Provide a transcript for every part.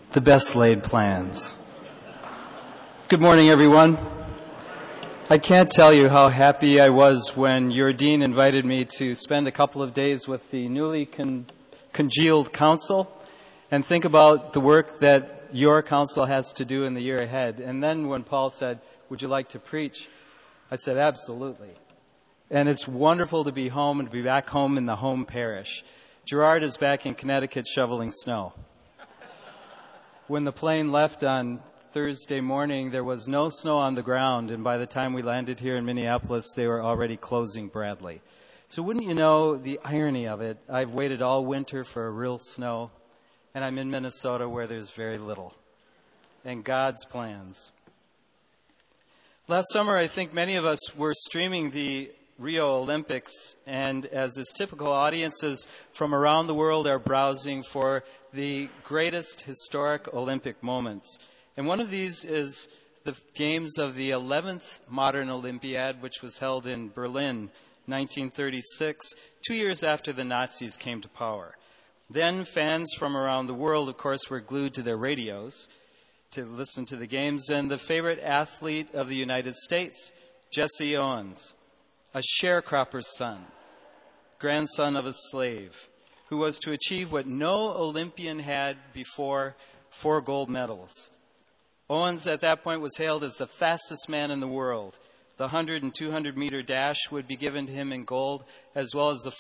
The best laid plans. Good morning, everyone. I can't tell you how happy I was when your dean invited me to spend a couple of days with the newly congealed council and think about the work that your council has to do in the year ahead. And then when Paul said, "Would you like to preach?" I said, "Absolutely." And it's wonderful to be home and to be back home in the home parish. Gerard is back in Connecticut shoveling snow. When the plane left on Thursday morning, there was no snow on the ground, and by the time we landed here in Minneapolis, they were already closing Bradley. So wouldn't you know the irony of it? I've waited all winter for a real snow, and I'm in Minnesota where there's very little. And God's plans. Last summer, I think many of us were streaming the Rio Olympics, and as is typical, audiences from around the world are browsing for the greatest historic Olympic moments. And one of these is the games of the 11th modern Olympiad, which was held in Berlin, 1936, 2 years after the Nazis came to power. Then fans from around the world, of course, were glued to their radios to listen to the games, and the favorite athlete of the United States, Jesse Owens, a sharecropper's son, grandson of a slave, who was to achieve what no Olympian had before, 4 gold medals. Owens at that point was hailed as the fastest man in the world. The 100 and 200 meter dash would be given to him in gold, as well as the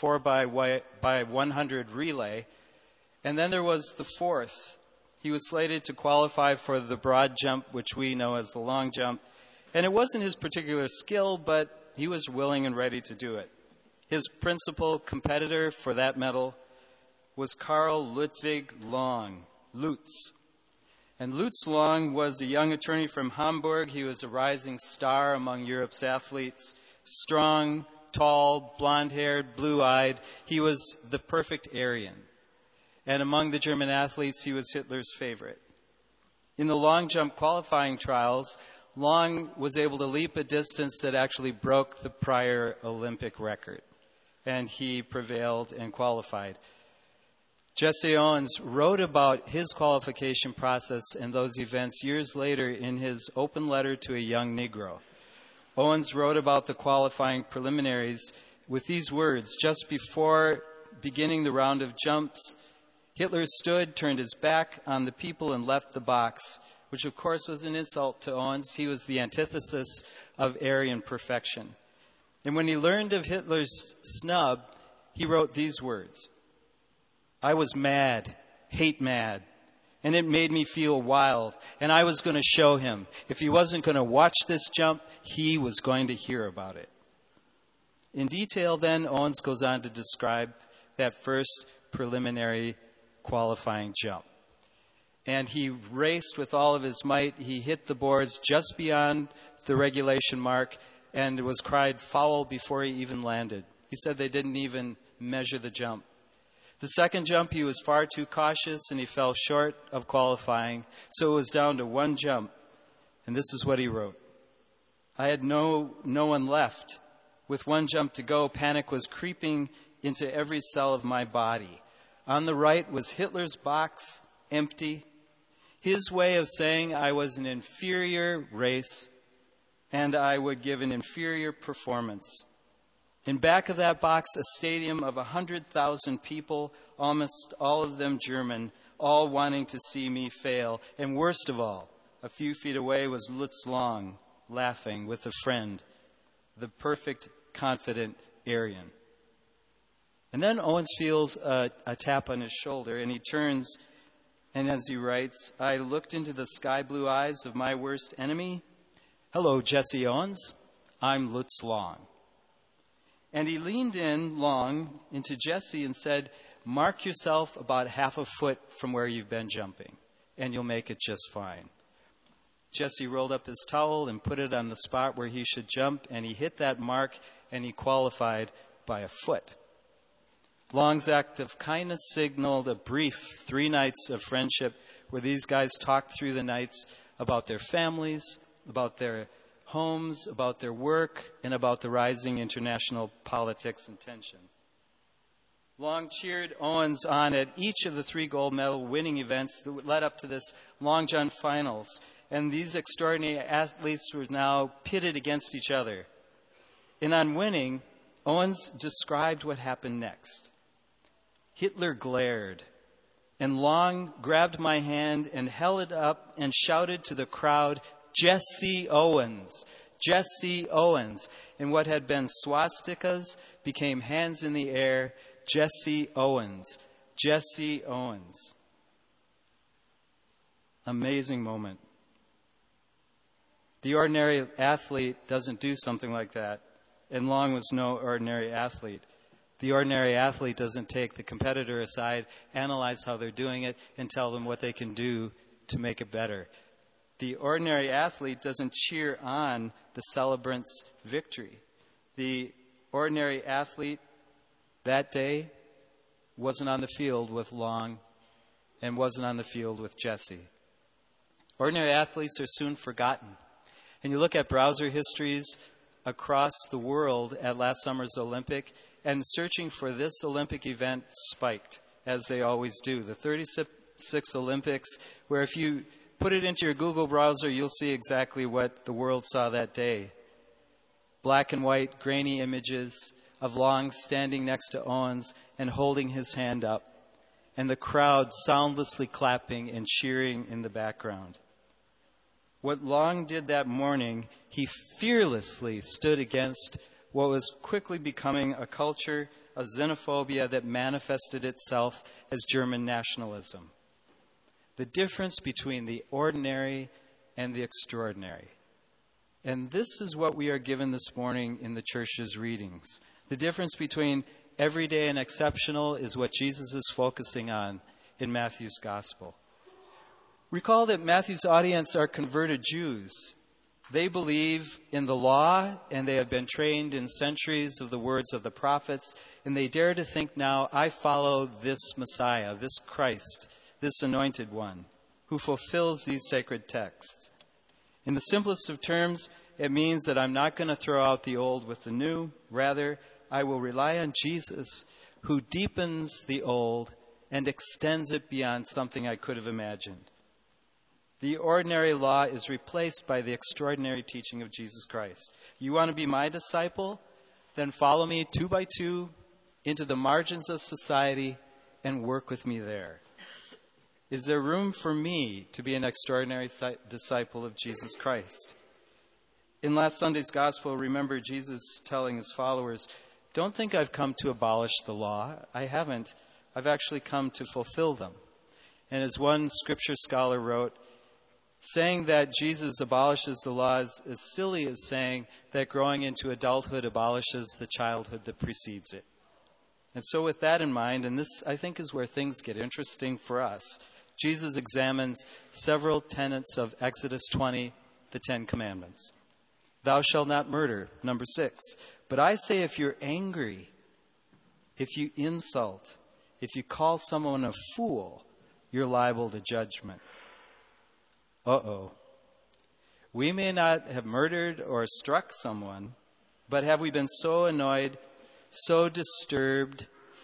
4x100 relay. And then there was the 4th. He was slated to qualify for the broad jump, which we know as the long jump. And it wasn't his particular skill, but he was willing and ready to do it. His principal competitor for that medal was Karl Ludwig Long, Lutz. And Lutz Long was a young attorney from Hamburg. He was a rising star among Europe's athletes. Strong, tall, blonde-haired, blue-eyed. He was the perfect Aryan. And among the German athletes, he was Hitler's favorite. In the long jump qualifying trials, Long was able to leap a distance that actually broke the prior Olympic record. And he prevailed and qualified. Jesse Owens wrote about his qualification process and those events years later in his open letter to a young Negro. Owens wrote about the qualifying preliminaries with these words: "Just before beginning the round of jumps, Hitler stood, turned his back on the people, and left the box," which of course was an insult to Owens. He was the antithesis of Aryan perfection. And when he learned of Hitler's snub, he wrote these words: "I was mad, hate mad, and it made me feel wild, and I was going to show him. If he wasn't going to watch this jump, he was going to hear about it." In detail, then, Owens goes on to describe that first preliminary qualifying jump. And he raced with all of his might. He hit the boards just beyond the regulation mark and was cried foul before he even landed. He said they didn't even measure the jump. The second jump, he was far too cautious and he fell short of qualifying, so it was down to 1 jump. And this is what he wrote: "I had no one left. With 1 jump to go, panic was creeping into every cell of my body. On the right was Hitler's box, empty. His way of saying I was an inferior race and I would give an inferior performance. In back of that box, a stadium of 100,000 people, almost all of them German, all wanting to see me fail. And worst of all, a few feet away was Lutz Long, laughing with a friend, the perfect, confident Aryan." And then Owens feels a tap on his shoulder, and he turns, and as he writes, "I looked into the sky blue eyes of my worst enemy. Hello, Jesse Owens. I'm Lutz Long." And he leaned in long into Jesse and said, "Mark yourself about half a foot from where you've been jumping, and you'll make it just fine." Jesse rolled up his towel and put it on the spot where he should jump, and he hit that mark, and he qualified by a foot. Long's act of kindness signaled a brief 3 nights of friendship where these guys talked through the nights about their families, about their homes, about their work, and about the rising international politics and tension. Long cheered Owens on at each of the 3 gold medal winning events that led up to this Long John finals. And these extraordinary athletes were now pitted against each other. And on winning, Owens described what happened next. Hitler glared, and Long grabbed my hand and held it up and shouted to the crowd, "Jesse Owens! Jesse Owens!" And what had been swastikas became hands in the air. Jesse Owens. Jesse Owens. Amazing moment. The ordinary athlete doesn't do something like that, and Long was no ordinary athlete. The ordinary athlete doesn't take the competitor aside, analyze how they're doing it, and tell them what they can do to make it better. The ordinary athlete doesn't cheer on the celebrant's victory. The ordinary athlete that day wasn't on the field with Long and wasn't on the field with Jesse. Ordinary athletes are soon forgotten. And you look at browser histories across the world at last summer's Olympic, and searching for this Olympic event spiked, as they always do. The 36 Olympics, where if you put it into your Google browser, you'll see exactly what the world saw that day. Black and white, grainy images of Long standing next to Owens and holding his hand up, and the crowd soundlessly clapping and cheering in the background. What Long did that morning, he fearlessly stood against what was quickly becoming a culture of xenophobia that manifested itself as German nationalism. The difference between the ordinary and the extraordinary. And this is what we are given this morning in the church's readings. The difference between everyday and exceptional is what Jesus is focusing on in Matthew's gospel. Recall that Matthew's audience are converted Jews. They believe in the law, and they have been trained in centuries of the words of the prophets, and they dare to think now, I follow this Messiah, this Christ, this anointed one, who fulfills these sacred texts. In the simplest of terms, it means that I'm not going to throw out the old with the new. Rather, I will rely on Jesus, who deepens the old and extends it beyond something I could have imagined. The ordinary law is replaced by the extraordinary teaching of Jesus Christ. You want to be my disciple? Then follow me 2 by 2 into the margins of society and work with me there. Is there room for me to be an extraordinary disciple of Jesus Christ? In last Sunday's gospel, remember Jesus telling his followers, don't think I've come to abolish the law. I haven't. I've actually come to fulfill them. And as one scripture scholar wrote, saying that Jesus abolishes the law is as silly as saying that growing into adulthood abolishes the childhood that precedes it. And so with that in mind, and this I think is where things get interesting for us, Jesus examines several tenets of Exodus 20, the 10 Commandments. Thou shalt not murder, number 6. But I say if you're angry, if you insult, if you call someone a fool, you're liable to judgment. Uh-oh. We may not have murdered or struck someone, but have we been so annoyed, so disturbed,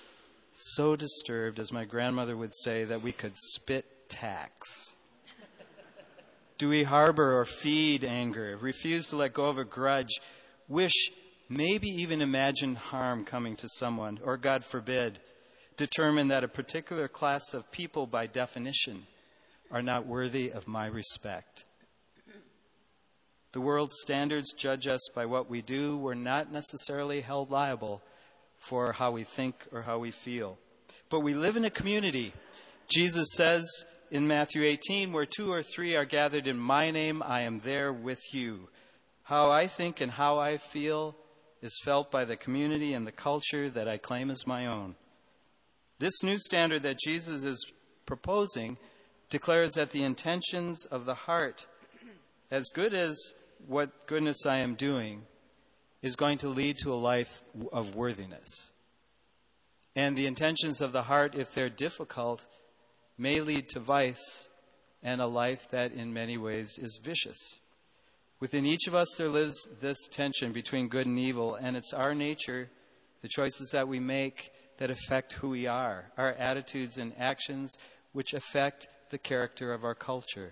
as my grandmother would say, that we could spit tacks? Do we harbor or feed anger, refuse to let go of a grudge, wish, maybe even imagine harm coming to someone, or God forbid, determine that a particular class of people by definition are not worthy of my respect? The world's standards judge us by what we do. We're not necessarily held liable for how we think or how we feel. But we live in a community. Jesus says in Matthew 18, where 2 or 3 are gathered in my name, I am there with you. How I think and how I feel is felt by the community and the culture that I claim as my own. This new standard that Jesus is proposing declares that the intentions of the heart, as good as what goodness I am doing, is going to lead to a life of worthiness. And the intentions of the heart, if they're difficult, may lead to vice and a life that in many ways is vicious. Within each of us there lives this tension between good and evil, and it's our nature, the choices that we make, that affect who we are, our attitudes and actions which affect the character of our culture.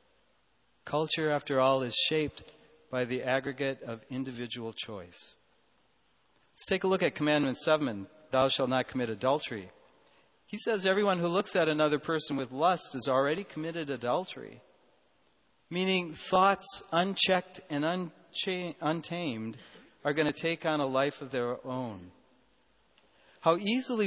Culture, after all, is shaped by the aggregate of individual choice. Let's take a look at Commandment 7, thou shalt not commit adultery. He says everyone who looks at another person with lust has already committed adultery, meaning thoughts unchecked and untamed are going to take on a life of their own. How easily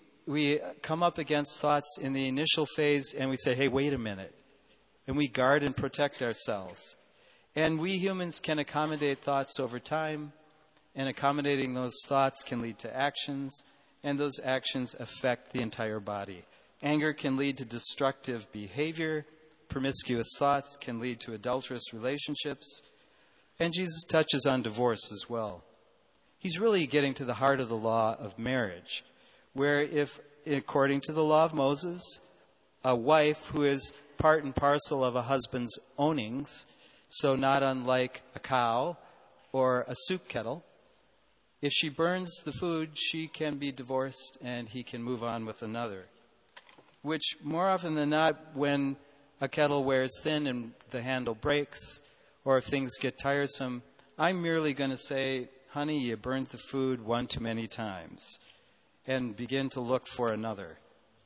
we come up against thoughts in the initial phase and we say, hey, wait a minute. And we guard and protect ourselves. And we humans can accommodate thoughts over time, and accommodating those thoughts can lead to actions, and those actions affect the entire body. Anger can lead to destructive behavior. Promiscuous thoughts can lead to adulterous relationships. And Jesus touches on divorce as well. He's really getting to the heart of the law of marriage, where if, according to the law of Moses, a wife who is part and parcel of a husband's ownings, so not unlike a cow or a soup kettle, if she burns the food, she can be divorced and he can move on with another. Which, more often than not, when a kettle wears thin and the handle breaks, or if things get tiresome, I'm merely going to say, honey, you burned the food one too many times, and begin to look for another.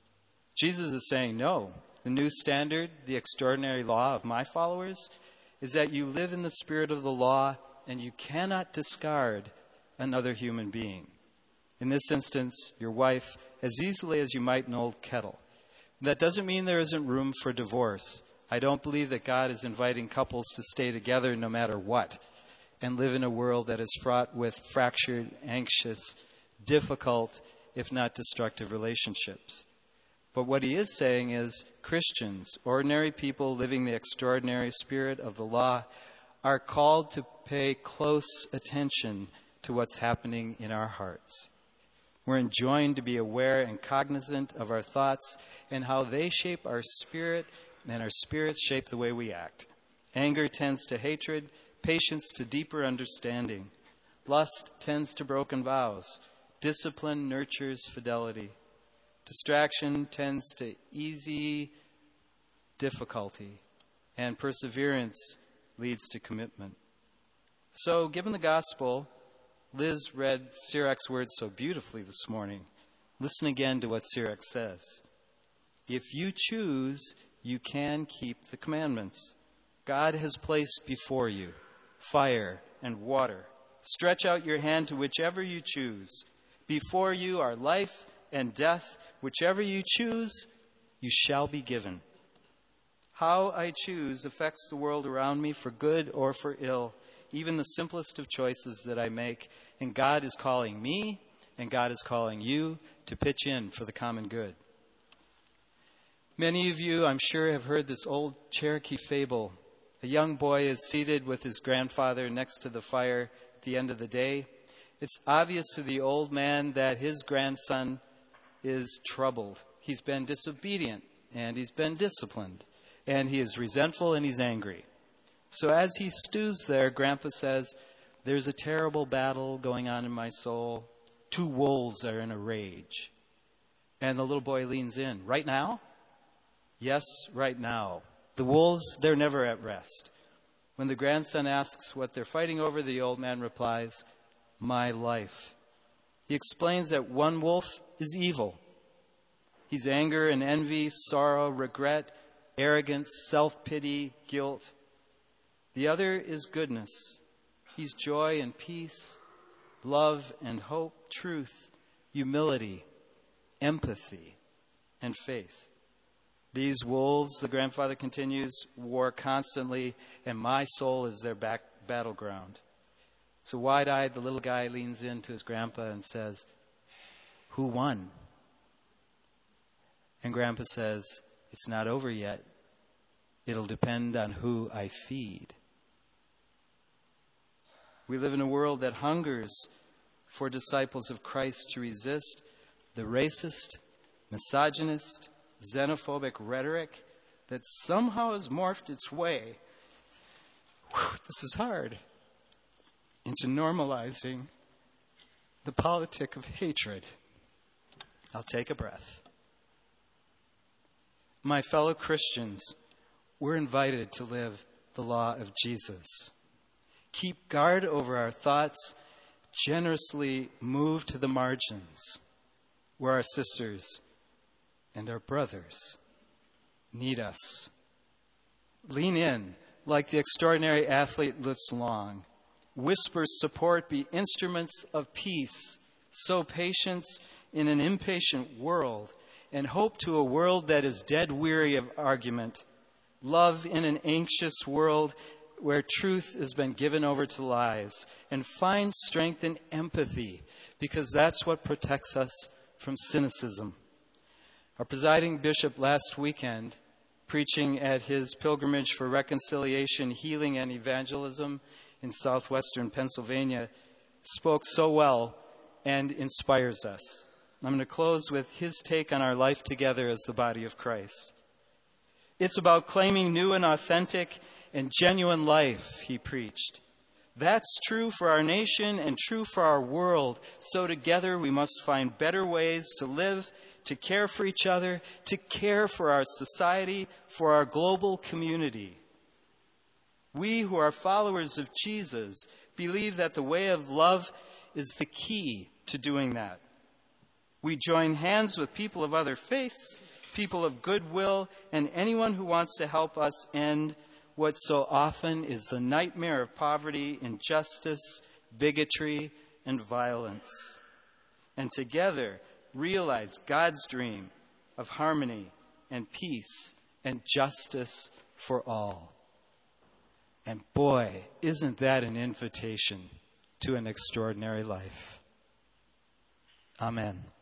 Jesus is saying, no, the new standard, the extraordinary law of my followers, is that you live in the spirit of the law and you cannot discard another human being. In this instance, your wife, as easily as you might an old kettle. That doesn't mean there isn't room for divorce. I don't believe that God is inviting couples to stay together no matter what and live in a world that is fraught with fractured, anxious, difficult, if not destructive relationships. But what he is saying is Christians, ordinary people living the extraordinary spirit of the law, are called to pay close attention to what's happening in our hearts. We're enjoined to be aware and cognizant of our thoughts and how they shape our spirit, and our spirits shape the way we act. Anger tends to hatred, patience to deeper understanding. Lust tends to broken vows. Discipline nurtures fidelity. Distraction tends to easy difficulty. And perseverance leads to commitment. So, given the gospel, Liz read Sirach's words so beautifully this morning. Listen again to what Sirach says. If you choose, you can keep the commandments. God has placed before you fire and water. Stretch out your hand to whichever you choose. Before you are life and death. Whichever you choose, you shall be given. How I choose affects the world around me for good or for ill. Even the simplest of choices that I make. And God is calling me, and God is calling you to pitch in for the common good. Many of you, I'm sure, have heard this old Cherokee fable. A young boy is seated with his grandfather next to the fire at the end of the day. It's obvious to the old man that his grandson is troubled. He's been disobedient, and he's been disciplined, and he is resentful, and he's angry. So as he stews there, Grandpa says, there's a terrible battle going on in my soul. 2 wolves are in a rage. And the little boy leans in. Right now? Yes, right now. The wolves, they're never at rest. When the grandson asks what they're fighting over, the old man replies, my life. He explains that one wolf is evil. He's anger and envy, sorrow, regret, arrogance, self-pity, guilt. The other is goodness. He's joy and peace, love and hope, truth, humility, empathy, and faith. These wolves, the grandfather continues, war constantly, and my soul is their battleground. So wide-eyed, the little guy leans into his grandpa and says, who won? And Grandpa says, it's not over yet. It'll depend on who I feed. We live in a world that hungers for disciples of Christ to resist the racist, misogynist, xenophobic rhetoric that somehow has morphed its way, this is hard, into normalizing the politic of hatred. I'll take a breath. My fellow Christians, we're invited to live the law of Jesus. Keep guard over our thoughts, generously move to the margins where our sisters and our brothers need us. Lean in like the extraordinary athlete Lutz Long. Whisper support, be instruments of peace. Sow patience in an impatient world, and hope to a world that is dead weary of argument. Love in an anxious world where truth has been given over to lies. And find strength in empathy, because that's what protects us from cynicism. Our presiding bishop last weekend, preaching at his pilgrimage for reconciliation, healing, and evangelism in southwestern Pennsylvania, spoke so well and inspires us. I'm going to close with his take on our life together as the body of Christ. It's about claiming new and authentic and genuine life, he preached. That's true for our nation and true for our world. So together we must find better ways to live, to care for each other, to care for our society, for our global community. We who are followers of Jesus believe that the way of love is the key to doing that. We join hands with people of other faiths, people of goodwill, and anyone who wants to help us end what so often is the nightmare of poverty, injustice, bigotry, and violence. And together realize God's dream of harmony and peace and justice for all. And boy, isn't that an invitation to an extraordinary life. Amen.